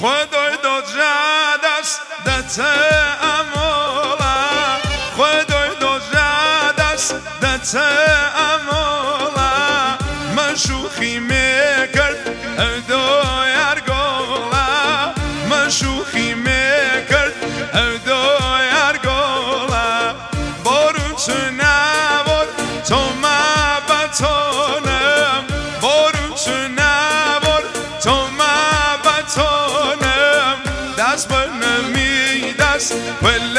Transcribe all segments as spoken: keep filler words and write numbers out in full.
خدای دو جدست دت امولا خدای دو جدست دت امولا من شوخی میکرد دو یرگولا من شوخی میکرد دو یرگولا بارون تو نبار تو مبتانم بارون تو نبار تو مبتانم دست بر نمی دست پل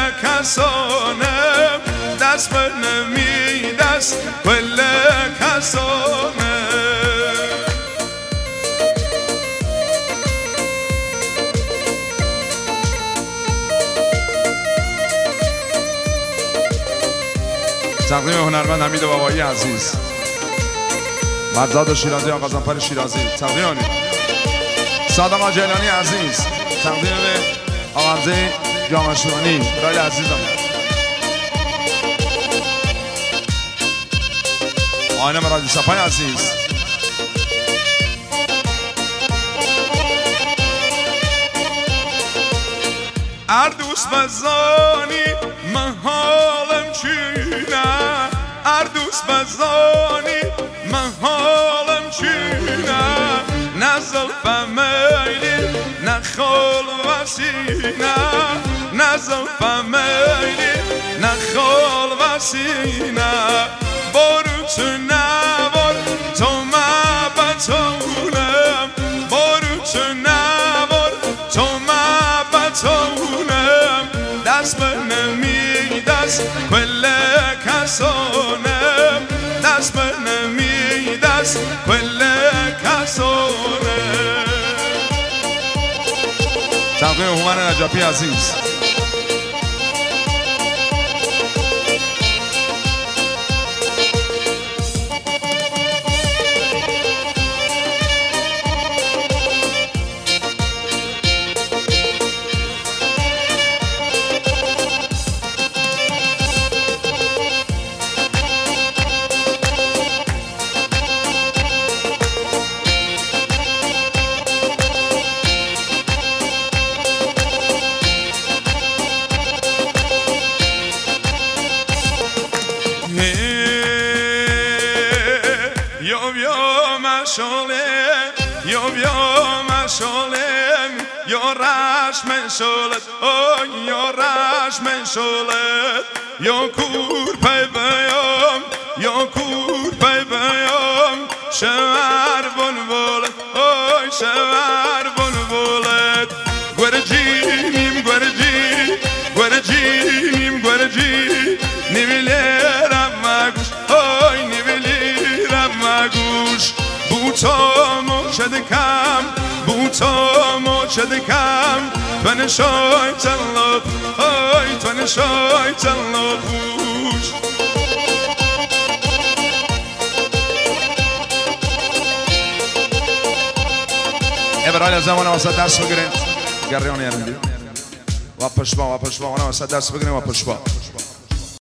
کسانم دست بر نمی دست پل کسانم تقدیم هنرمند حمید بابایی عزیز مدزاد شیرازی آقا زنپر شیرازی تقدیم صادق آقا جیلانی عزیز تقدیم آقا حمزه جامشورانی برای عزیزم آینه مرادی صفای عزیز اردوس بزانی من حالم چینه اردوس بزانی من حالم چینه نه زلف میلی نه خال و سینه نه زلف میلی نه خال و سینه بارو تو نبار تو مبتونم بارو تو نبار تو مبتونم دست بر نمی دست کل کسانم دست بر نمی دست کل کسانم تقدیم هومن نجفی عزیز یا بیا مشالم یا رشم شالت آی یا رشم شالت یا کور پی بیام یا کور پی بیام شور بون بولت آی شور بون بولت گرجیم گرجی گرجیم گرجی نمیلیرم مگوش آی نمیلیرم مگوش بوتامو شدکم بوتامو شدکم تو نشای تلاب آی تو نشای تلاب بوش ابرای زمان واسه درس بگیرین گریان یارم بیا و پشبا و پشبا و واسه درس بگیرین و پشبا